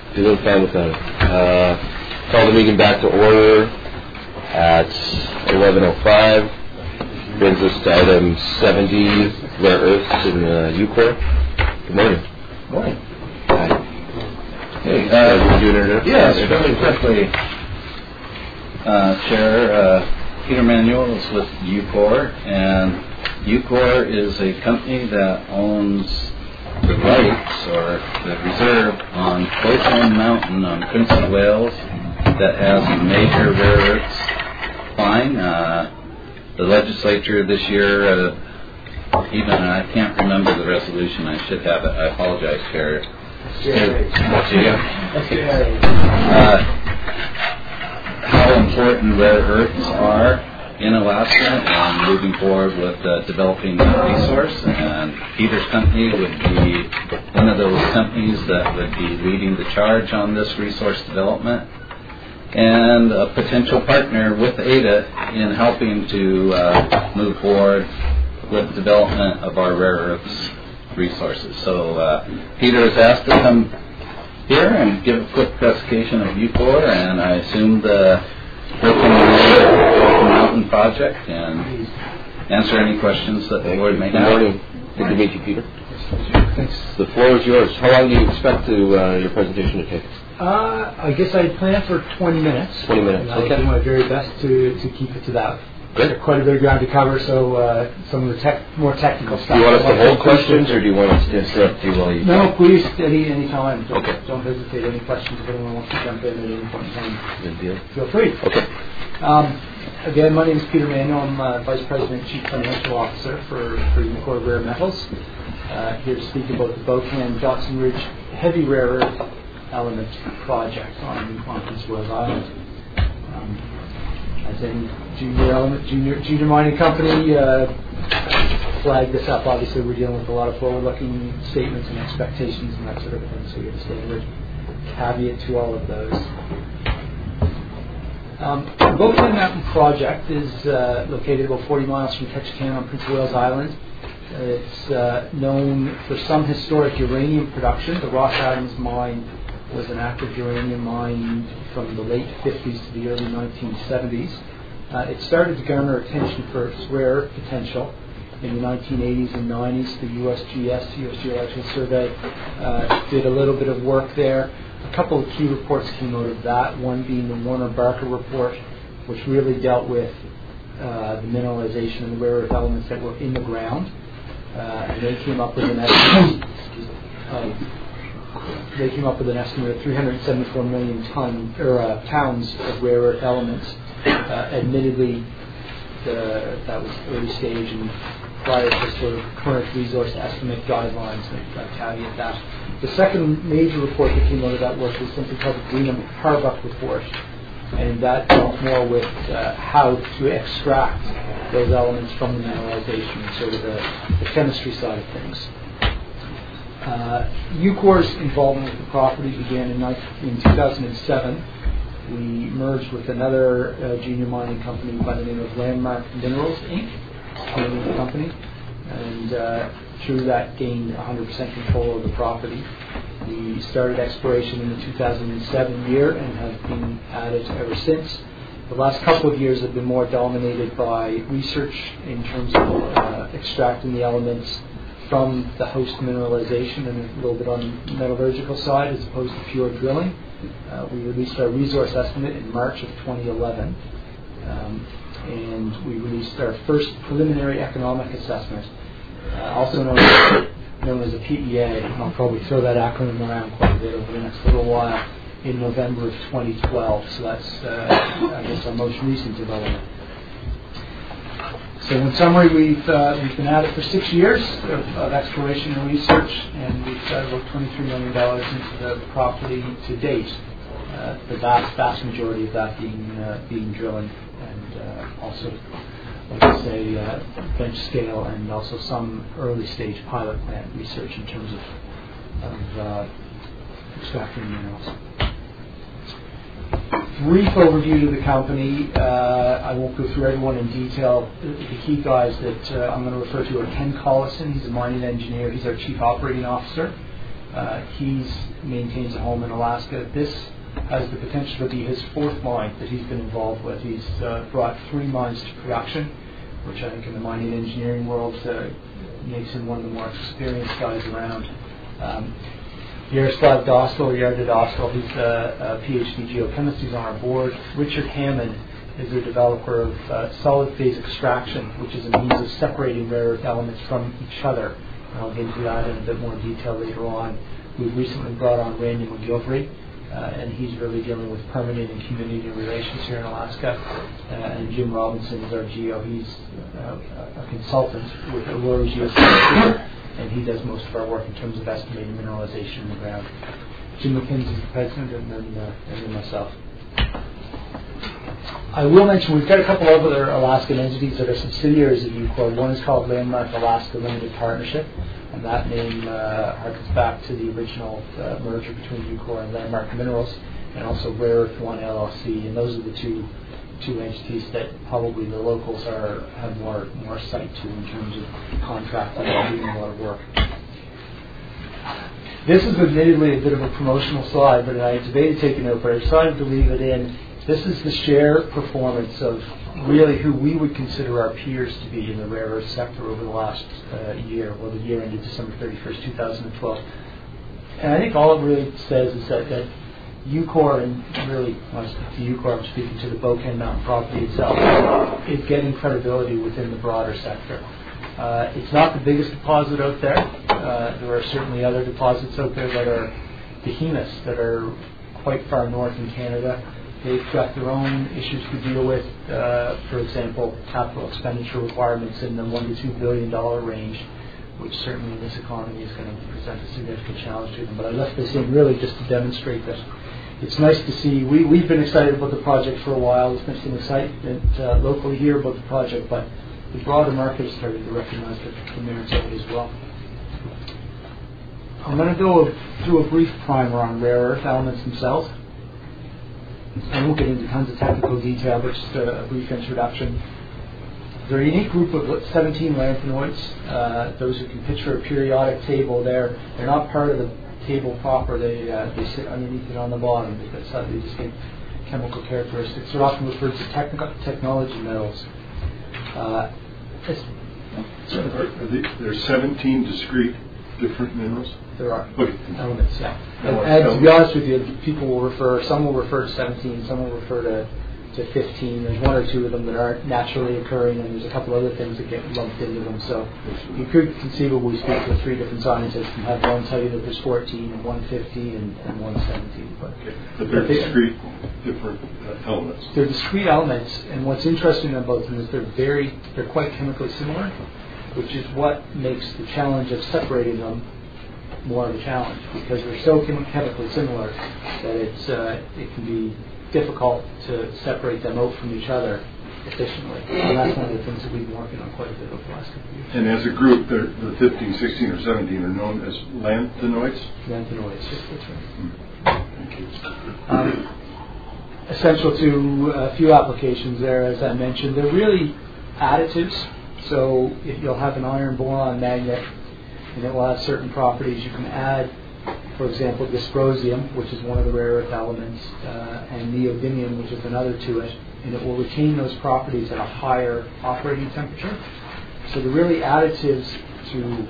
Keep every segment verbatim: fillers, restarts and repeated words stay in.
Doing fine with that. Uh, call the meeting back to order at eleven oh five. Brings us to item seventy, rare earths in uh, Eucor. Good morning. Good morning. Hi. Hey, uh, uh, you doing it? yes, really quickly. Uh, Chair, uh, Peter Manuel is with Eucor, and Eucor is a company that owns the rights or the reserve on Bowcan Mountain on Prince of Wales that has a major rare earths fine. Uh, the legislature this year, uh, even I can't remember the resolution. I should have it. I apologize, Chair. Uh, how important rare earths are in Alaska and moving forward with uh, developing that resource, and Peter's company would be one of those companies that would be leading the charge on this resource development and a potential partner with A D A in helping to uh, move forward with development of our rare earths resources. So uh, Peter has asked to come here and give a quick presentation of Eucor, and I assume the Broken Mountain Project, and answer any questions that the board may have. Good morning. Good to meet you, Peter. Thanks. The floor is yours. How long do you expect to, uh, your presentation to take? Uh, I guess I planned for twenty minutes. twenty minutes, and I'll okay. do my very best to, to keep it to that. Good. Quite a bit of ground to cover, so uh, some of the tech, more technical stuff. Do you want us to hold questions, or do you want us to interrupt you while you... No, please, any any time. Don't, okay. Don't hesitate. Any questions, if anyone wants to jump in at any point in time. Good deal. Feel free. Okay. Um, again, my name is Peter Manuel. I'm uh, Vice President and Chief Financial Officer for, for Eucor Rare Metals. Uh, here to speak about the Bowcan Dotson Ridge Heavy Rare Earth Element Project on, on Prince of Wales Island. Um, as any junior element, junior, junior mining company, uh, flag this up. Obviously, we're dealing with a lot of forward-looking statements and expectations and that sort of thing, so we have a standard caveat to all of those. Um, the Bowcan Mountain Project is uh, located about forty miles from Ketchikan on Prince of Wales Island. It's uh, known for some historic uranium production. The Ross Adams mine was an active uranium mine from the late fifties to the early nineteen seventies. Uh, it started to garner attention for its rare earth potential in the nineteen eighties and nineties. The U S G S, U S Geological Survey, uh, did a little bit of work there. A couple of key reports came out of that, one being the Warner-Barker report, which really dealt with uh, the mineralization and the rare earth elements that were in the ground. Uh, and they came up with an estimate of, they came up with an estimate of three hundred seventy-four million ton, or, uh, pounds of rare earth elements. Uh, admittedly, the, that was early stage and prior to sort of current resource estimate guidelines. I caveat that. The second major report that came out of that work was something called the Greenham-Harbuck report, and that dealt more with uh, how to extract those elements from the mineralization, sort of the, the chemistry side of things. Uh, Eucor's involvement with the property began in, in two thousand seven. We merged with another uh, junior mining company by the name of Landmark Minerals, Incorporated, Canadian company, and uh, through that gained one hundred percent control of the property. We started exploration in the two thousand seven year and have been at it ever since. The last couple of years have been more dominated by research in terms of uh, extracting the elements from the host mineralization and a little bit on the metallurgical side as opposed to pure drilling. Uh, we released our resource estimate in March of twenty eleven, um, and we released our first preliminary economic assessment, uh, also known as, known as a P E A, and I'll probably throw that acronym around quite a bit over the next little while, in November of twenty twelve. So that's, uh, I guess, our most recent development. So in summary, we've uh, we've been at it for six years of, of exploration and research, and we've got about twenty-three million dollars into the property to date. Uh, the vast vast majority of that being uh, being drilling, and uh, also, like I say, uh, bench scale, and also some early stage pilot plant research in terms of of uh, extracting minerals. Brief overview of the company. Uh, I won't go through everyone in detail. The, the key guys that uh, I'm going to refer to are Ken Collison. He's a mining engineer. He's our chief operating officer. Uh, he's maintains a home in Alaska. This has the potential to be his fourth mine that he's been involved with. He's uh, brought three mines to production, which I think in the mining and engineering world uh, makes him one of the more experienced guys around. Um, Yaroslav Dostal, Yarda Dostal, he's a, a PhD geochemist. He's on our board. Richard Hammond is the developer of uh, solid phase extraction, which is a means of separating rare earth elements from each other. And I'll get into that in a bit more detail later on. We've recently brought on Randy McGilvery, uh, and he's really dealing with permitting and community relations here in Alaska. Uh, and Jim Robinson is our geo. He's uh, a consultant with Aurora Geoscience, and he does most of our work in terms of estimating mineralization in the ground. Jim McKenzie is the president, and then, uh, and then myself. I will mention we've got a couple of other Alaskan entities that are subsidiaries of Ucore. One is called Landmark Alaska Limited Partnership, and that name uh, harkens back to the original uh, merger between Ucore and Landmark Minerals, and also Rare Earth One L L C. And those are the two two entities that probably the locals are have more more sight to in terms of contracting and doing a lot of work. This is admittedly a bit of a promotional slide, but I debated taking it, but I decided to leave it in. This is the share performance of really who we would consider our peers to be in the rare earth sector over the last uh, year, well, the year ended December thirty-first, two thousand twelve. And I think all it really says is that, that Ucore, and really, when I speak to Ucore, I'm speaking to the Bocan Mountain property itself, is getting credibility within the broader sector. Uh, it's not the biggest deposit out there. Uh, there are certainly other deposits out there that are behemoths, that are quite far north in Canada. They've got their own issues to deal with, uh, for example, capital expenditure requirements in the one to two billion dollar range, which certainly in this economy is going to present a significant challenge to them. But I left this in really just to demonstrate that it's nice to see. We, we've been excited about the project for a while. There's been some excitement uh, locally here about the project, but the broader market has started to recognize the, the merits of it as well. I'm going to go through a brief primer on rare earth elements themselves. I won't get into tons of technical detail, but just a, a brief introduction. They're a unique group of seventeen lanthanoids. Uh, those who can picture a periodic table there, they're not part of the table proper. They uh, they sit underneath it on the bottom. They've got slightly distinct chemical characteristics. They're often referred to technical technology metals. Uh, so are, are they, there's seventeen discrete different minerals? There are okay. elements, yeah. And, and to be honest with you, people will refer, some will refer to seventeen, some will refer to, to fifteen. There's one or two of them that aren't naturally occurring, and there's a couple other things that get lumped into them. So you could conceivably speak to three different scientists and have one tell you that there's fourteen, and one fifteen, and, and one seventeen. But, okay. but they're but they, discrete different uh, elements. They're discrete elements, and what's interesting about them is they're very, they're quite chemically similar, which is what makes the challenge of separating them more of a challenge, because they're so chem- chemically similar that it's uh, it can be difficult to separate them out from each other efficiently. And that's one of the things that we've been working on quite a bit over the last couple of years. And as a group, the fifteen, sixteen, or seventeen are known as lanthanoids? Lanthanoids, yes, that's right. Mm. Thank you. Um, essential to a few applications there, as I mentioned. They're really additives. So if you'll have an iron boron magnet, and it will have certain properties. You can add, for example, dysprosium, which is one of the rare earth elements, uh, and neodymium, which is another to it, and it will retain those properties at a higher operating temperature. So they're really additives to,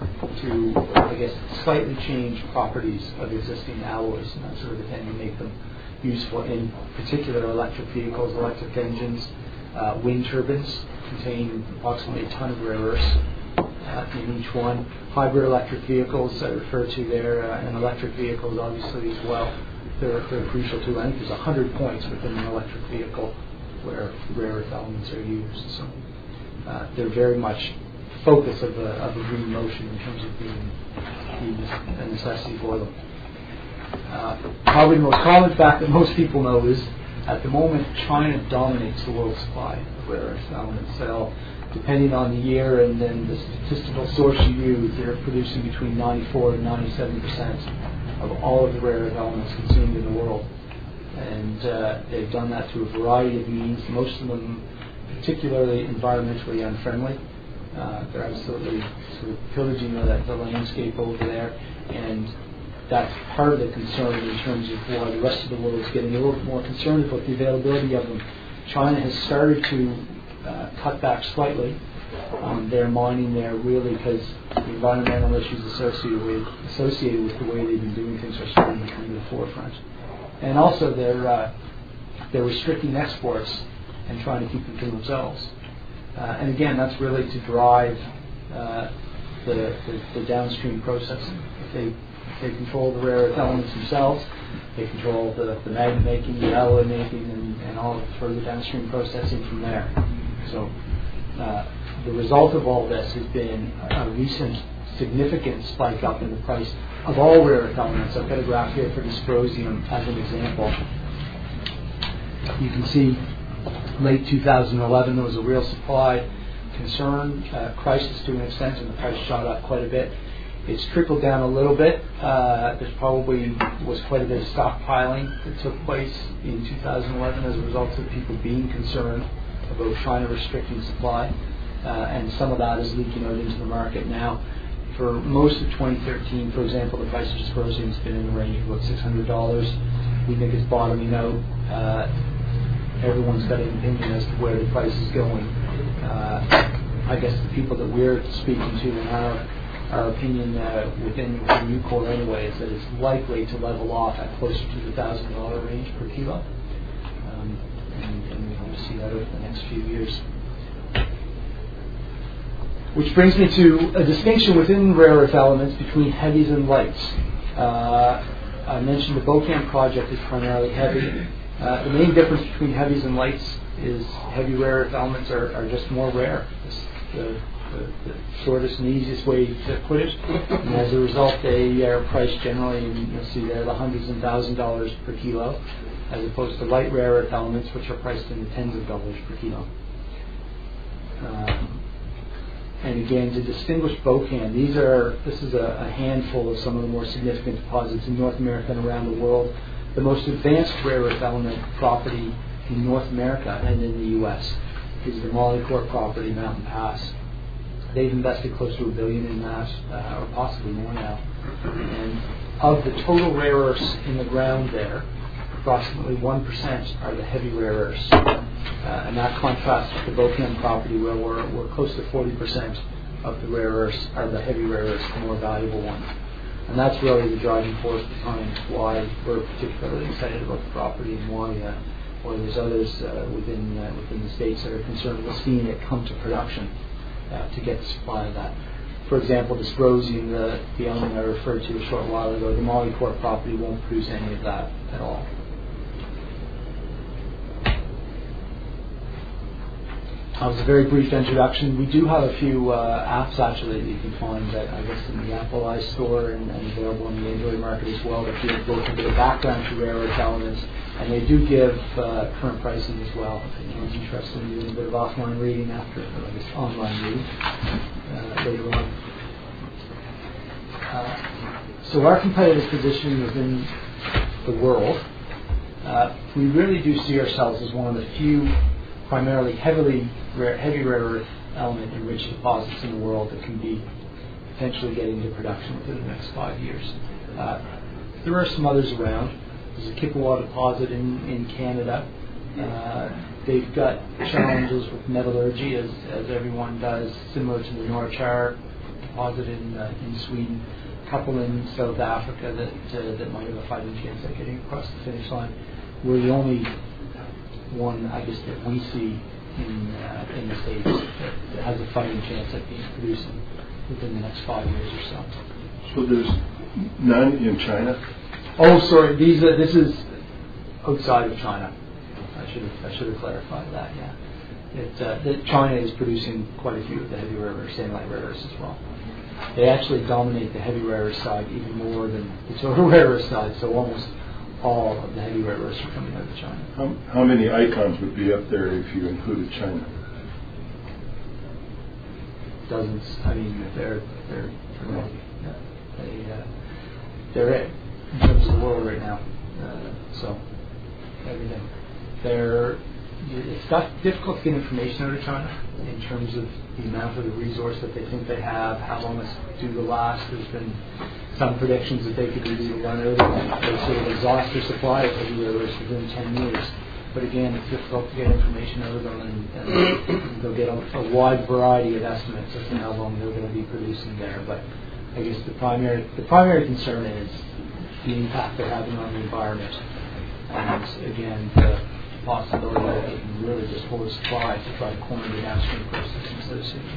to I guess, slightly change properties of existing alloys and that sort of thing, and make them useful in particular electric vehicles, electric engines. Uh, wind turbines contain approximately a ton of rare earths Uh, in each one. Hybrid electric vehicles I refer to there, uh, and electric vehicles obviously as well. They're, they're crucial too. I think there's one hundred points within an electric vehicle where rare earth elements are used. So uh, they're very much focus of a, of a green motion in terms of being used, a necessity for them. Uh, probably the most common fact that most people know is at the moment China dominates the world supply of rare earth elements. So depending on the year and then the statistical source you use, they're producing between ninety-four and ninety-seven percent of all of the rare earth elements consumed in the world. And uh, they've done that through a variety of means, most of them particularly environmentally unfriendly. Uh, they're absolutely sort of pillaging the, the landscape over there. And that's part of the concern in terms of why the rest of the world is getting a little bit more concerned about the availability of them. China has started to uh, cut back slightly on their mining there, really because the environmental issues associated with associated with the way they've been doing things are starting to come to the forefront. And also they're uh, they're restricting exports and trying to keep them to themselves. Uh, and again, that's really to drive uh, the, the, the downstream processing. If they if they control the rare earth elements themselves, they control the, the magnet making, the alloy making, and, and all of the further downstream processing from there. So uh, the result of all this has been a recent significant spike up in the price of all rare earth elements. I've got a graph here for dysprosium as an example. You can see late two thousand eleven there was a real supply concern, uh, crisis to an extent, and the price shot up quite a bit. It's trickled down a little bit. Uh, there's probably was quite a bit of stockpiling that took place in two thousand eleven as a result of people being concerned about China restricting supply, uh, and some of that is leaking out into the market now. For most of twenty thirteen, for example, the price of dysprosium has been in the range of about six hundred dollars. We think it's bottoming out. Uh, everyone's got an opinion as to where the price is going. Uh, I guess the people that we're speaking to in our Our opinion uh, within, within Nucor anyway is that it's likely to level off at closer to the thousand dollar range per kilo, um, and, and we hope to see that over the next few years. Which brings me to a distinction within rare earth elements between heavies and lights. Uh, I mentioned the Bocan project is primarily heavy. Uh, the main difference between heavies and lights is heavy rare earth elements are, are just more rare. It's the, The, the shortest and easiest way to put it, and as a result they are priced generally, and you'll see there, the hundreds and thousand dollars per kilo, as opposed to light rare earth elements, which are priced in the tens of dollars per kilo. Um, and again, to distinguish Bocan, these are this is a, a handful of some of the more significant deposits in North America and around the world. The most advanced rare earth element property in North America and in the U S is the Molycorp property, Mountain Pass. They've invested close to a billion in that, uh, or possibly more now. And of the total rare earths in the ground there, approximately one percent are the heavy rare earths. Uh, and that contrasts with the Bocan property, where we're, we're close to forty percent of the rare earths are the heavy rare earths, the more valuable ones. And that's really the driving force behind why we're particularly excited about the property, and why, uh, why there's others uh, within uh, within the states that are concerned with seeing it come to production. Uh, to get the supply of that. For example, dysprosium, the, the element I referred to a short while ago, the Molycorp property won't produce any of that at all. That was a very brief introduction. We do have a few uh, apps actually that you can find, that I guess, in the Apple iStore and, and available in the Android market as well, that give both a bit of background to rare earth elements, and they do give uh, current pricing as well. If anyone's interested in doing a bit of offline reading after, or I guess online reading uh, later on. Uh, so our competitive position within the world, uh, we really do see ourselves as one of the few primarily heavily rare, heavy rare earth element enriched deposits in the world that can be potentially getting into production within the next five years. Uh, there are some others around. There's a Kippawa deposit in, in Canada. Uh, they've got challenges with metallurgy, as, as everyone does, similar to the Norrchar deposit in uh, in Sweden. A couple in South Africa that uh, that might have a fighting chance at getting across the finish line. We're the only one, I guess, that we see in uh, in the States that, that has a fighting chance at being producing within the next five years or so. So there's none in China? Oh, sorry. These uh, this is outside of China. I should have I should have clarified that. Yeah, it, uh, that China is producing quite a few of the heavy rare earths and light rare earths as well. They actually dominate the heavy rare earth side even more than the total rare earth side. So almost all of the heavy rare earths are coming out of China. How, how many icons would be up there if you included China? Dozens. I mean, they're they're well, yeah, they uh, they're it in terms of the world right now. Uh, so everything. They're it's tough, difficult to get information out of China in terms of the amount of the resource that they think they have, how long it's due to last. There's been some predictions that they could be run out, they sort of exhaust their supply of heavy rare earths within ten years. But again, it's difficult to get information out of them, and, and they'll get a, a wide variety of estimates as to how long they're going to be producing there. But I guess the primary the primary concern is the impact they're having on the environment, and again, the possibility that they can really just hold supply to try to corner the downstream processing associated.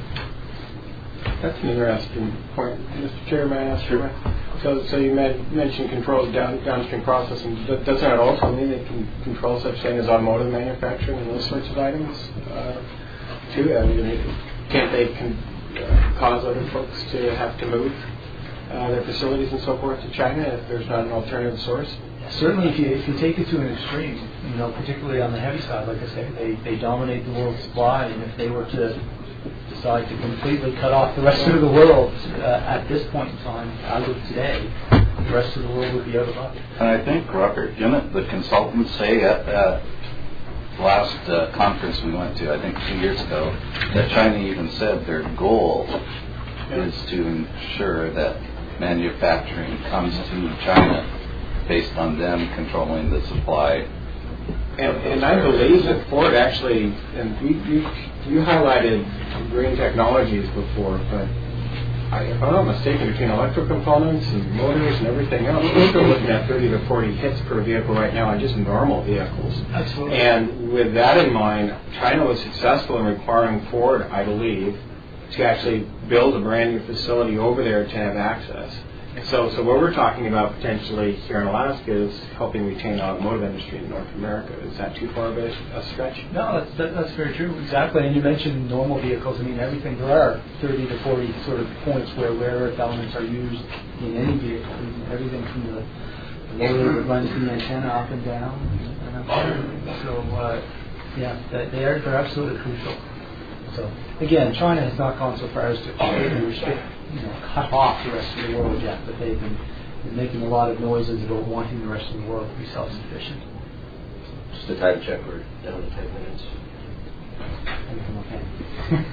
That's an interesting point, Mister Chairman. I asked you. So, so you med- mentioned controls down, downstream processing. Does that also mean they can control such thing as automotive manufacturing and those sorts of items uh, too? I mean, can't they can, uh, cause other folks to have to move uh, their facilities and so forth to China if there's not an alternative source? Certainly, if you if you take it to an extreme, you know, particularly on the heavy side, like I say, they, they dominate the world's supply, and if they were to decide to completely cut off the rest of the world uh, at this point in time, as of today, the rest of the world would be out of luck. And I think, Robert, didn't the consultants say at that last uh, conference we went to, I think two years ago, that China even said their goal is to ensure that manufacturing comes to China based on them controlling the supply. And, and I believe that Ford actually, and we, you, you highlighted green technologies before, but I, if I'm not mistaken, between electrical components and motors and everything else, we're still looking at thirty to forty hits per vehicle right now on just normal vehicles. Absolutely. And with that in mind, China was successful in requiring Ford, I believe, to actually build a brand new facility over there to have access. So, so what we're talking about potentially here in Alaska is helping retain the automotive industry in North America. Is that too far of a, a stretch? No, that's that, that's very true. Exactly. And you mentioned normal vehicles. I mean, everything. There are thirty to forty sort of points where rare earth elements are used in any vehicle. I mean, everything from the, the motor that runs the antenna up and down, and up there. So, uh, yeah, they, they are they're absolutely crucial. So, again, China has not gone so far as to completely restrict, you know, cut off the rest of the world yet, but they've been, been making a lot of noises about wanting the rest of the world to be self-sufficient. Just a time check, we're down to ten minutes. Everything okay?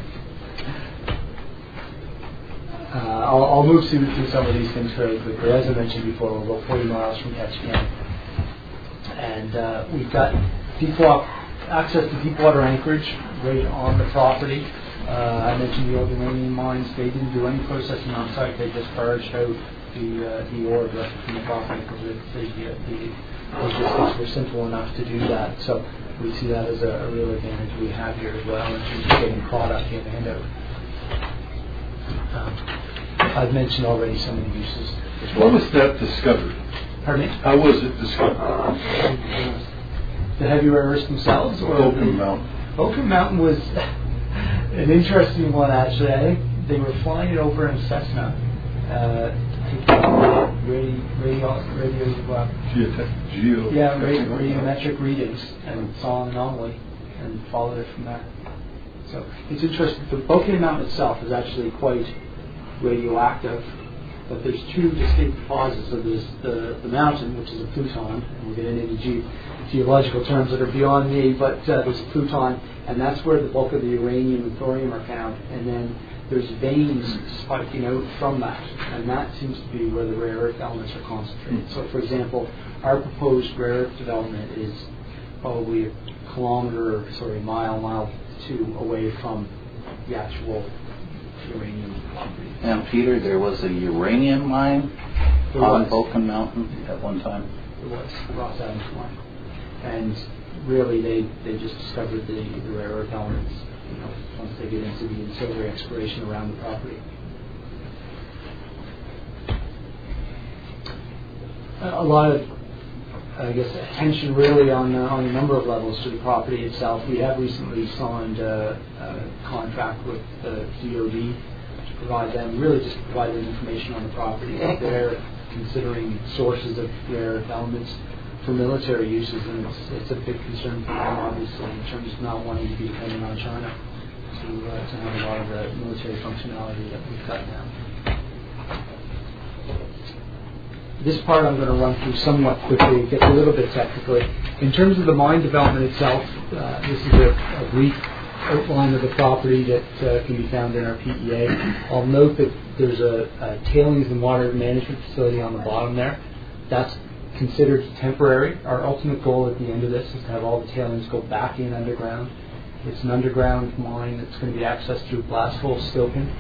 uh, I'll, I'll move through, through some of these things very quickly. As I mentioned before, we're about forty miles from Ketchikan, and uh, we've got deep water, access to deep water anchorage right on the property. Uh, I mentioned the old uranium mines. They didn't do any processing on site. They just barged out the uh, the ore directly from the property because the, the, the logistics were simple enough to do that. So we see that as a, a real advantage we have here as well in terms of getting product in and out. Um, I've mentioned already some of the uses. What was that discovered? Pardon me? How was it discovered? The heavy rare earths themselves? Or Oakham Mountain. Oakham Mountain was an interesting one, actually. I think they were flying it over in Cessna uh, to take radio, radio, radio uh, Geotech, geo. yeah, radio, radiometric readings and saw an anomaly and followed it from there. So it's interesting. The Oakham Mountain itself is actually quite radioactive, but there's two distinct deposits. So there's the, the mountain, which is a pluton, and we'll get into ge- geological terms that are beyond me, but uh, there's a pluton, and that's where the bulk of the uranium and thorium are found. And then there's veins spiking out from that, and that seems to be where the rare earth elements are concentrated. So, for example, our proposed rare earth development is probably a kilometer, sorry, mile, mile two away from the actual uranium property. And Peter, there was a uranium mine There on was. Vulcan Mountain at one time. It was the Ross Adams mine. And really, they, they just discovered the, the rare earth elements, you know, once they get into the ancillary exploration around the property. A lot of, I guess, attention really on uh, on a number of levels to the property itself. We have recently signed a, a contract with the D O D to provide them, really just provide them information on the property. They're considering sources of rare earth elements for military uses, and it's, it's a big concern for them, obviously, in terms of not wanting to be dependent on China to, uh, to have a lot of the military functionality that we've got now. This part I'm going to run through somewhat quickly. It gets a little bit technical. In terms of the mine development itself, uh, this is a, a brief outline of the property that uh, can be found in our P E A. I'll note that there's a, a tailings and water management facility on the bottom there. That's considered temporary. Our ultimate goal at the end of this is to have all the tailings go back in underground. It's an underground mine that's going to be accessed through blast hole stoping.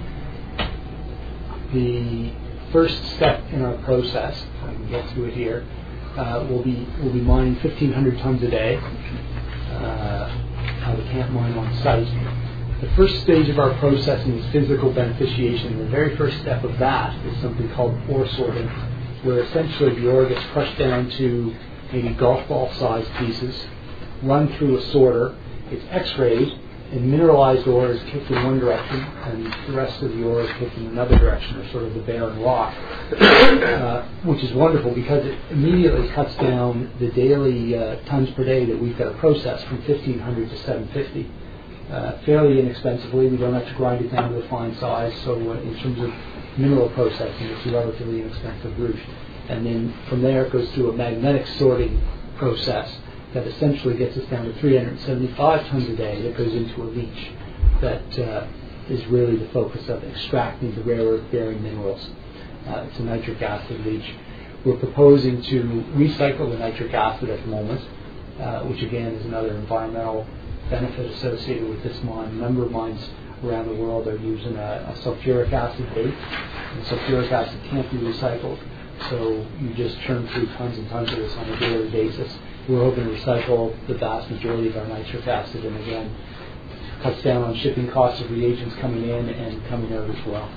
The first step in our process, if I can get to it here, uh, will be will be mining fifteen hundred tons a day uh, out of camp mine on site. The first stage of our processing is physical beneficiation. The very first step of that is something called ore sorting, where essentially the ore gets crushed down to maybe golf ball sized pieces, run through a sorter. It's X-rayed, and mineralized ore is kicked in one direction, and the rest of the ore is kicked in another direction, or sort of the barren rock, uh, which is wonderful because it immediately cuts down the daily uh, tons per day that we've got to process from fifteen hundred to seven fifty. Uh, fairly inexpensively. We don't have to grind it down to a fine size, so uh, in terms of mineral processing, it's a relatively inexpensive route. And then from there it goes through a magnetic sorting process that essentially gets us down to three hundred seventy-five tons a day that goes into a leach that uh, is really the focus of extracting the rare earth bearing minerals. Uh, it's a nitric acid leach. We're proposing to recycle the nitric acid at the moment, uh, which again is another environmental benefit associated with this mine. A number of mines around the world are using a, a sulfuric acid base, and sulfuric acid can't be recycled, so you just churn through tons and tons of this on a daily basis. We're hoping to recycle the vast majority of our nitric acid, and again, cuts down on shipping costs of reagents coming in and coming out as well.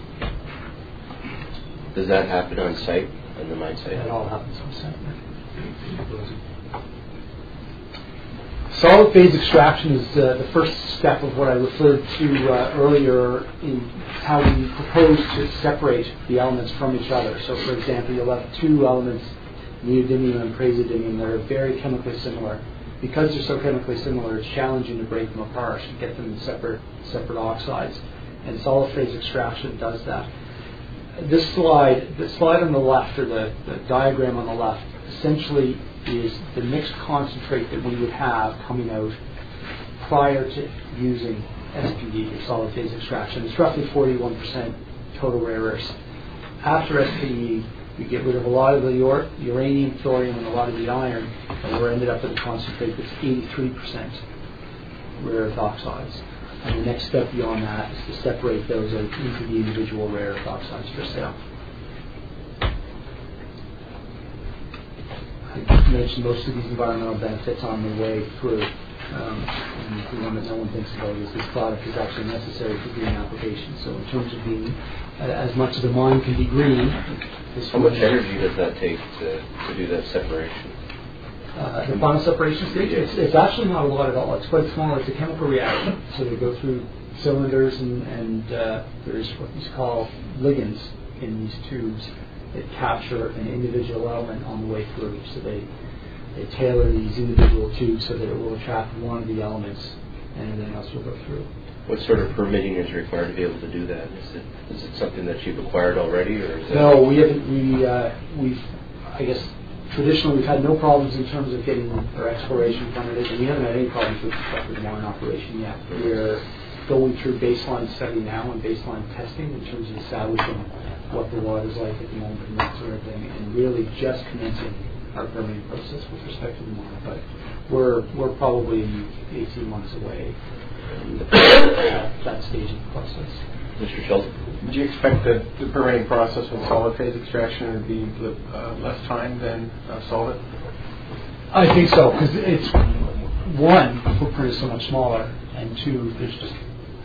Does that happen on site, on the mine site? That all happens on site. Solid phase extraction is uh, the first step of what I referred to uh, earlier in how we propose to separate the elements from each other. So, for example, you'll have two elements, neodymium and praseodymium, that are very chemically similar. Because they're so chemically similar, it's challenging to break them apart and get them in separate separate oxides. And solid phase extraction does that. This slide, the slide on the left, or the, the diagram on the left, essentially is the mixed concentrate that we would have coming out prior to using S P E, or solid phase extraction. It's roughly forty-one percent total rare earths. After S P E, we get rid of a lot of the ur- uranium, thorium, and a lot of the iron, and we're ended up with a concentrate that's eighty-three percent rare earth oxides. And the next step beyond that is to separate those out into the individual rare earth oxides for sale. I mentioned most of these environmental benefits on the way through. Um, and the one that no one thinks about is this product is actually necessary for green applications. So in terms of being, uh, as much of the mine can be green. How much energy does that take to, to do that separation? Uh, the final separation stage, it's, it's actually not a lot at all. It's quite small. It's a chemical reaction. So they go through cylinders, and, and uh, there's what we call ligands in these tubes that capture an individual element on the way through. So they, they tailor these individual tubes so that it will attract one of the elements and everything else will go through. What sort of permitting is required to be able to do that? Is it is it something that you've acquired already, or is that? No, we haven't. We uh, we've I guess traditionally we've had no problems in terms of getting our exploration permitted, and we haven't had any problems with respect to the mine operation yet. We're going through baseline study now and baseline testing in terms of establishing what the water's like at the moment and that sort of thing, and really just commencing our permitting process with respect to the mine. But we're we're probably eighteen months away from that stage of the process. Mister Sheldon? Do you expect that the permitting process with solid phase extraction would be uh, less time than uh, solid? I think so, because it's, one, the footprint is so much smaller, and two, there's just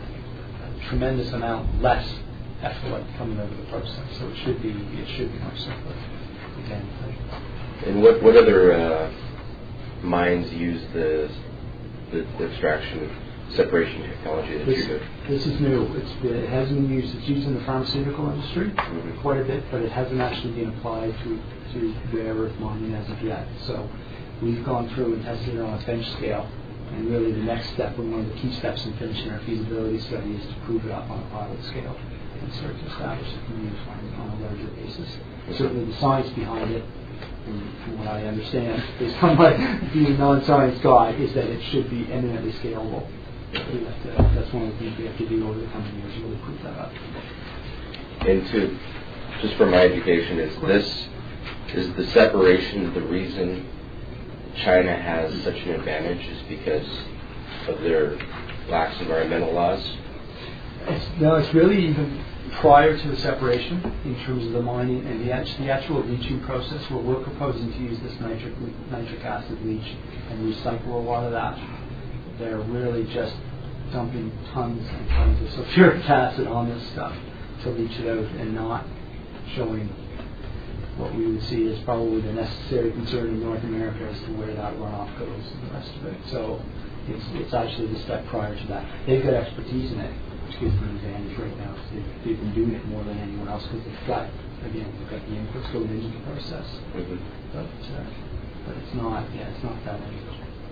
a tremendous amount less effluent coming over the process, so it should be it should be much simpler. Again, and what what other uh, mines use the, the the extraction separation technology that this, you do? This is new. It's been, it hasn't been used. It's used in the pharmaceutical industry mm-hmm. quite a bit, but it hasn't actually been applied to to rare earth mining as of yet. So we've gone through and tested it on a bench scale, and really the next step, and one of the key steps in finishing our feasibility study, is to prove it up on a pilot scale and start to establish it can be used on a larger basis. Mm-hmm. Certainly the science behind it, from, from what I understand, based on my being a non-science guy, is that it should be eminently scalable. We have to, that's one of the things we have to do over the coming years, really prove that up. And to, just for my education, is this, is the separation the reason China has such an advantage is because of their lax environmental laws? It's, no, it's really even prior to the separation in terms of the mining and the, act- the actual leaching process, where we're proposing to use this nitric nitric acid leach and recycle a lot of that. They're really just dumping tons and tons of sulfuric acid on this stuff to leach it out and not showing what we would see as probably the necessary concern in North America as to where that runoff goes and the rest of it. So it's, it's actually the step prior to that. They've got expertise in it, which gives them an advantage right now. They've, they've been doing it more than anyone else because they've got, again, they've got the inputs going into the process. Mm-hmm. But uh, but it's not, yeah, it's not that unusual.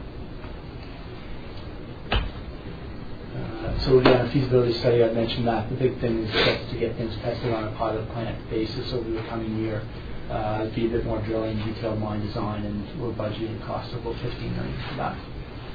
Uh, so again, a feasibility study, I mentioned that. The big thing is just to get things tested on a pilot plant basis over the coming year. Uh, be a bit more drilling, detailed mine design, and we're budgeting costs of about fifteen million dollars for that.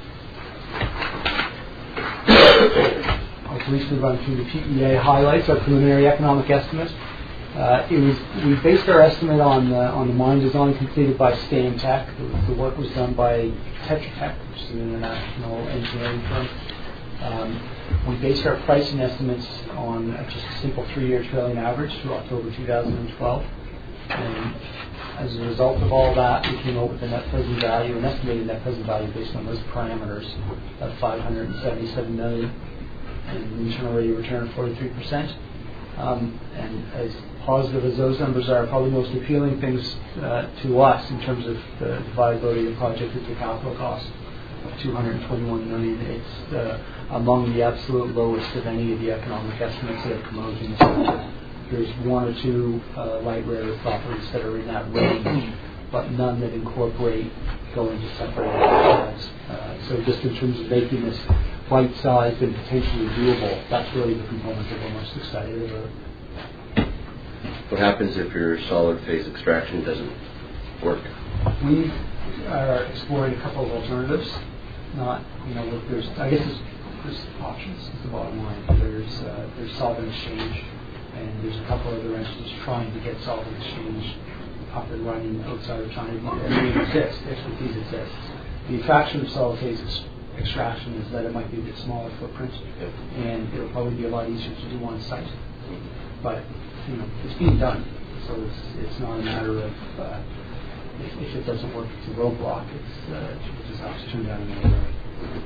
I'll briefly run through the P E A highlights, our preliminary economic estimate. Uh, it was we based our estimate on the, on the mine design completed by Stantec. The, the work was done by Tetra Tech, which is an international engineering firm. Um, we based our pricing estimates on uh, just a simple three-year trailing average through October two thousand twelve. And as a result of all that, we came up with a net present value, an estimated net present value based on those parameters of five hundred seventy-seven million dollars and an internal rate of return of forty-three percent. Um, and as positive as those numbers are, probably the most appealing things uh, to us in terms of the viability of the project is the capital cost of two hundred twenty-one million dollars. It's uh, among the absolute lowest of any of the economic estimates that have come out in the sector. There's one or two uh, light rare earth properties that are in that range, but none that incorporate going to separate areas. Uh, so just in terms of making this bite-sized and potentially doable, that's really the component that we're most excited about. What happens if your solid phase extraction doesn't work? We are exploring a couple of alternatives. Not, you know, there's, I guess there's, there's options is the bottom line. There's, uh, there's solvent exchange, and there's a couple other entities trying to get solvent exchange up and running outside of China. I mean, it exists, expertise exists. The attraction of solid phase ex- extraction is that it might be a bit smaller footprint, yep. and it'll probably be a lot easier to do on site. But you know, it's being done, so it's it's not a matter of uh, if, if it doesn't work, it's a roadblock. It's uh, it just has to turn down another road.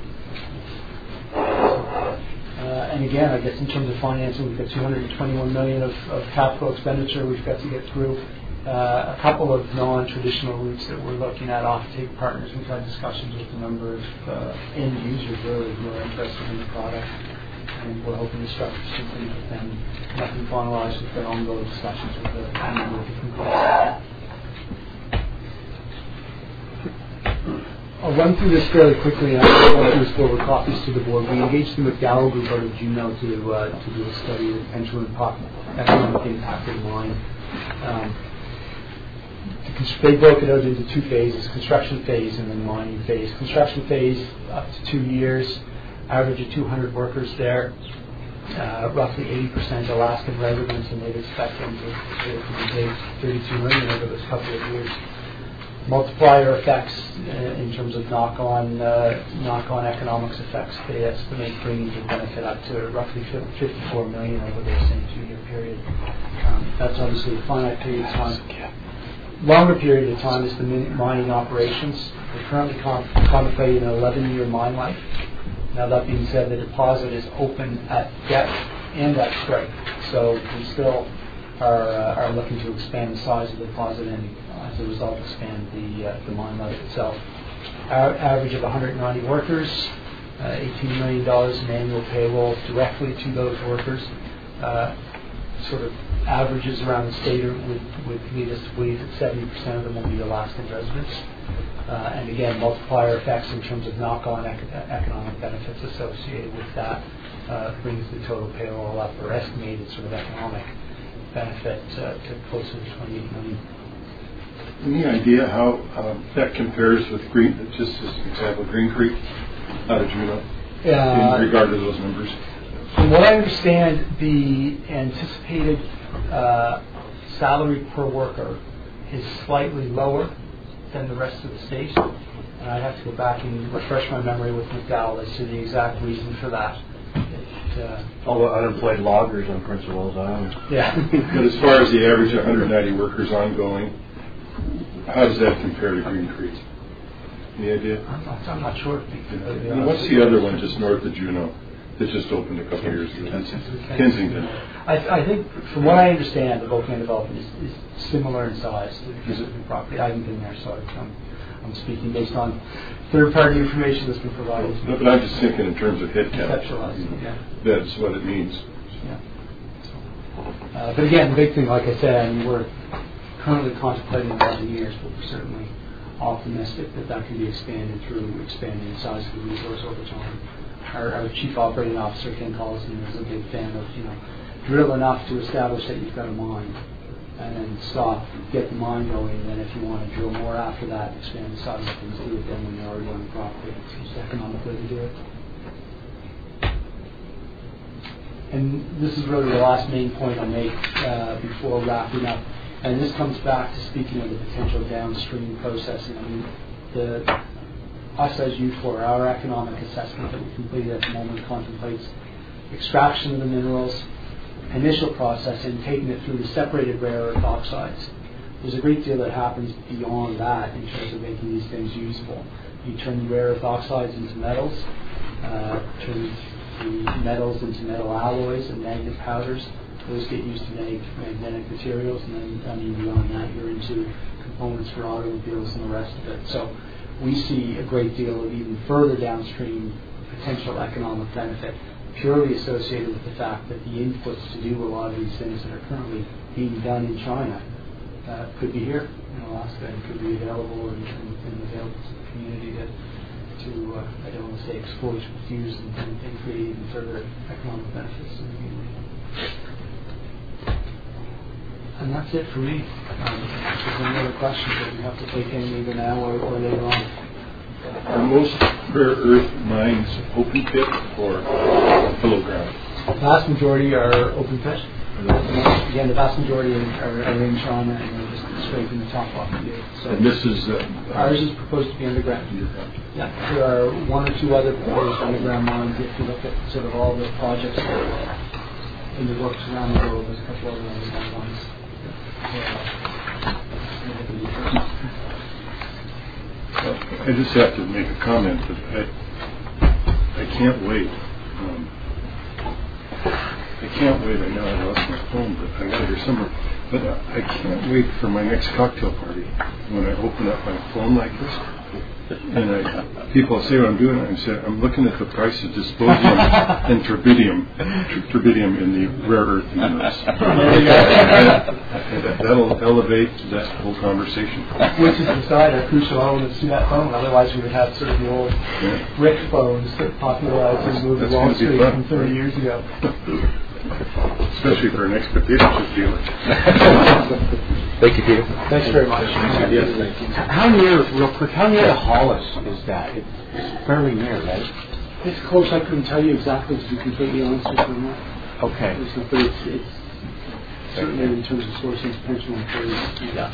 Uh, and again, I guess in terms of financing, we've got two hundred twenty-one million dollars of, of capital expenditure we've got to get through. Uh, a couple of non-traditional routes that we're looking at, off-take partners. We've had discussions with a number of uh, end users really who are interested in the product, and we're hoping to structure something with them. Nothing finalized, we've got ongoing discussions with a number of different groups. I'll run through this fairly quickly, and I'll run through this forward copies to the board. We engaged the McDowell Group out of Juneau to, uh, to do a study of the potential impact, economic impact of the mine. Um, They broke it out into two phases, construction phase and then mining phase. Construction phase, up to two years, average of two hundred workers there, uh, roughly eighty percent Alaskan residents, and they'd expect them to, to, to be paid thirty-two million dollars over this couple of years. Multiplier effects uh, in terms of knock-on uh, knock-on economics effects, they estimate bringing the benefit up to roughly fifty-four million dollars over the same two-year period. Um, that's obviously a finite period of time. Longer period of time is the mining operations. We're currently con- contemplating an eleven-year mine life. Now, that being said, the deposit is open at depth and at strike, so we still are, uh, are looking to expand the size of the deposit and, uh, as a result, expand the uh, the mine life itself. Our average of one hundred ninety workers, uh, eighteen million dollars in annual payroll directly to those workers. Uh, sort of averages around the state would, would lead us to believe that seventy percent of them will be Alaskan residents. Uh, and again, multiplier effects in terms of knock-on ec- economic benefits associated with that uh, brings the total payroll up, or estimated sort of economic benefit uh, to closer to twenty-eight million. Any idea how um, that compares with Green, just as an example, Green Creek out of Juneau? Uh, in regard to those numbers? From what I understand, the anticipated uh, salary per worker is slightly lower than the rest of the state. And I'd have to go back and refresh my memory with McDowell as to the exact reason for that. It, uh, All the unemployed loggers on Prince of Wales Island. yeah. But as far as the average one hundred ninety workers ongoing, how does that compare to Green Creek? Any idea? I'm not, I'm not sure. And what's the other one just north of Juneau that just opened a couple of years ago? Kensington. I, I think, from what I understand, the Volcano development is, is similar in size to the Kensington property. I haven't been there, so I'm, I'm speaking based on third-party information that's been provided. No, but I'm just thinking in terms of head count. Conceptualizing, yeah. That's what it means. Yeah. So, uh, but again, the big thing, like I said, I mean, we're currently contemplating eleven years, but we're certainly optimistic that that can be expanded through expanding the size of the resource over time. Our, our chief operating officer, Ken Collison, is a big fan of, you know, drill enough to establish that you've got a mine, and then stop, get the mine going, and then if you want to drill more after that, expand the size of things, do it then when you're already on the property. It's the economic way to do it. And this is really the last main point I'll make uh, before wrapping up. And this comes back to speaking of the potential downstream processing. I mean, the, us as U four, our economic assessment that we completed at the moment contemplates extraction of the minerals, initial processing, taking it through the separated rare earth oxides. There's a great deal that happens beyond that in terms of making these things usable. You turn the rare earth oxides into metals, uh, turn the metals into metal alloys and magnet powders. Those get used to make magnetic materials, and then, I mean, beyond that, you're into components for automobiles and the rest of it. So we see a great deal of even further downstream potential economic benefit, purely associated with the fact that the inputs to do a lot of these things that are currently being done in China uh, could be here in Alaska and could be available and, and, and available to the community to, to uh, I don't want to say exploit, but use and, and, and create even further economic benefits in the community. And that's it for me. Um, if there's any other questions that we have to take in either now or, or later on. Are most rare earth mines open pit or below ground? The vast majority are open pit. Again, the vast majority are, are in China and they're just scraping the top off the earth. So And this is uh, ours is proposed to be underground. underground. Yeah, there are one or two other proposed underground mines. If you look at sort of all the projects that are in the works around the world, there's a couple other underground mines. I just have to make a comment that I, I can't wait. Um, I can't wait. I know I lost my phone, but I got it here somewhere. But uh, I can't wait for my next cocktail party when I open up my phone like this. And I, people say what I'm doing. I say I'm looking at the price of dysprosium and terbidium, ter- terbidium in the rare earth minerals. that, that'll elevate that whole conversation. Which is beside our crucial elements to that phone. Otherwise, we would have sort of the old Yeah. brick phones that popularized and moved That's Wall gonna be Street fun. from thirty years ago. Especially for an expedition dealer. Thank you, Peter. Thanks very much. How near, real quick, how near to Hollis is that? It's fairly near, right? It's close. I couldn't tell you exactly, to be completely honest with you on that. Okay. It's, but it's, it's certainly in terms of sourcing potential employees. Yeah.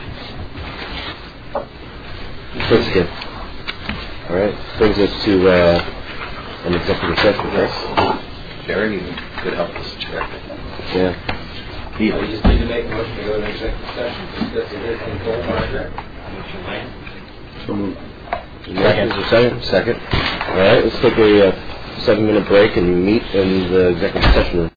Thanks again. All right. Brings us to uh, an executive session, right? Jerry, you could help us, Chair. Yeah. We just need to make a motion to go into executive session, discuss the existing coal project. So moved. Second. Is there a second? Second. All right. Let's take a uh, seven-minute break and meet in the executive session room.